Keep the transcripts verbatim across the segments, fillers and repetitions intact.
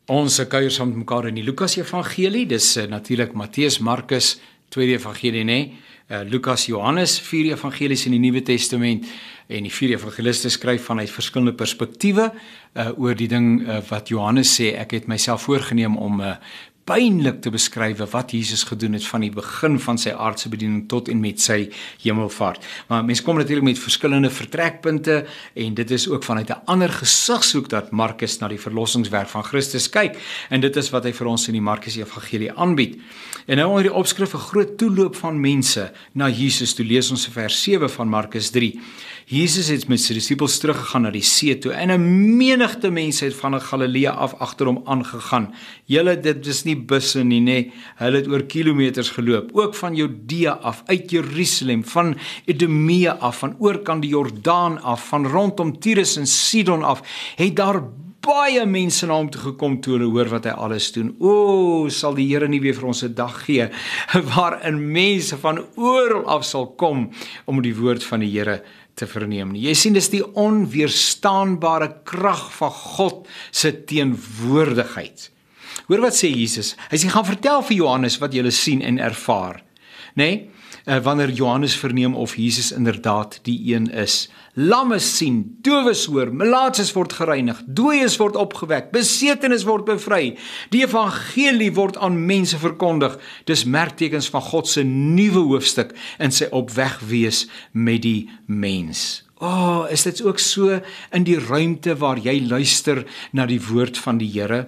Ons kuier saam met mekaar in die Lukas Evangelie, dis uh, natuurlik Matteus, Markus, tweede Evangelie, nê? Uh, Lukas, Johannes, vier evangelies in die Nuwe Testament, en die vier evangeliste skryf vanuit verskillende perspektiewe uh, oor die ding uh, wat Johannes sê. Ek het myself voorgeneem om uh, pynlik te beskryf wat Jesus gedoen het van die begin van sy aardse bediening tot en met sy hemelvaart. Maar mense kom natuurlik met verskillende vertrekpunte, en dit is ook vanuit 'n ander gesigshoek dat Markus na die verlossingswerk van Christus kyk, en dit is wat hy vir ons in die Markus Evangelie aanbied. En nou onder die opskrif 'n groot toeloop van mense na Jesus toe, lees ons vers sewe van Markus drie. Jesus het met sy disippels teruggegaan na die see toe, en 'n menigte mense het van Galilea af agter hom aangegaan. Julle, dit is nie busse nie, nê? Hulle het oor kilometers geloop, ook van Judea af, uit Jerusalem, van Idumea af, van oorkant die Jordaan af, van rondom Tyrus en Sidon af, het daar baie mense na hom toe gekom toe hulle hoor wat hy alles doen. O, sal die Here nie weer vir ons 'n dag gee waarin mense van oral af sal kom om die woord van die Here te verneem nie. Jy sien, dis die onweerstaanbare krag van God se teenwoordigheid. Hoor wat sê Jesus? Hy sê, gaan vertel vir Johannes wat julle sien en ervaar. Nee, wanneer Johannes verneem of Jesus inderdaad die een is. Lammes sien, dowes hoor, melaatses word gereinig, dooies word opgewek, besetenes word bevry. Die evangelie word aan mense verkondig. Dis merktekens van God se nuwe hoofstuk in sy opweg wees met die mens. O, oh, is dit ook so in die ruimte waar jy luister na die woord van die Here?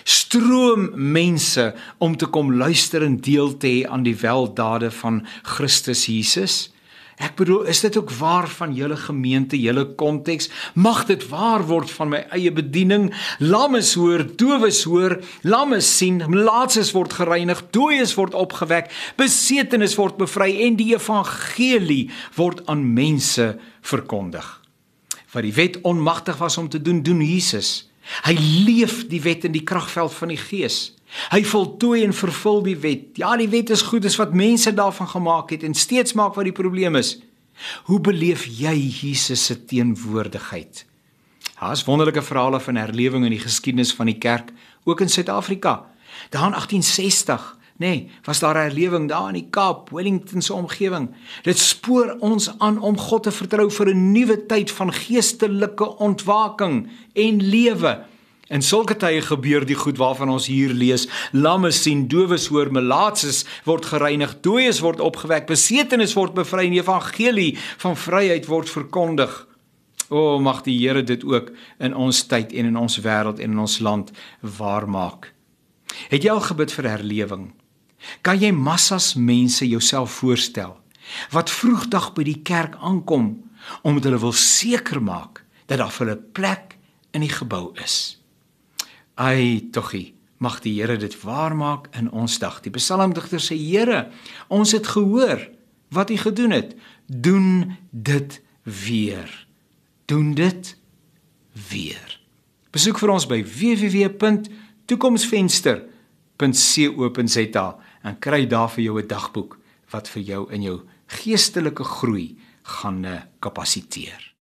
Stroom mense om te kom luister en deel te hê aan die weldade van Christus Jesus? Ek bedoel, is dit ook waar van julle gemeente, julle konteks? Mag dit waar word van my eie bediening? Lammes hoor, dowes hoor, lammes sien, melaatses word gereinig, dooies word opgewek, besetenes word bevry, en die evangelie word aan mense verkondig. Wat die wet onmagtig was om te doen, doen Jesus. Hy leef die wet in die kragveld van die Gees. Hy voltooi en vervul die wet. Ja, die wet is goed, is wat mense daarvan gemaak het, en steeds maak wat die probleem is. Hoe beleef jy Jesus se teenwoordigheid? Daar is wonderlike verhale van herlewing in die geskiedenis van die kerk, ook in Suid-Afrika. Daar in agtien sestig, nee, was daar 'n herlewing daar in die Kaap, Wellington se omgewing. Dit spoor ons aan om God te vertrou vir 'n nuwe tyd van geestelike ontwaking en lewe. In sulke tye gebeur die goed waarvan ons hier lees. Lammes sien, dowes hoor, melaatses word gereinig, dooies word opgewek, besetenes word bevry, en die evangelie van vryheid word verkondig. O, mag die Here dit ook in ons tyd en in ons wêreld en in ons land waarmaak. Het jy al gebid vir herlewing? Kan jy massas mense jouself voorstel wat vroegdag by die kerk aankom omdat hulle wil seker maak dat daar vir hulle plek in die gebou is? Ai, togie, mag die Here dit waarmaak in ons dag. Die psalmdigter sê, Here, ons het gehoor wat U gedoen het. Doen dit weer. Doen dit weer. Besoek vir ons by w w w punt toekomsvenster punt co punt za en kry daar vir jou 'n dagboek wat vir jou in jou geestelike groei gaan kapasiteer.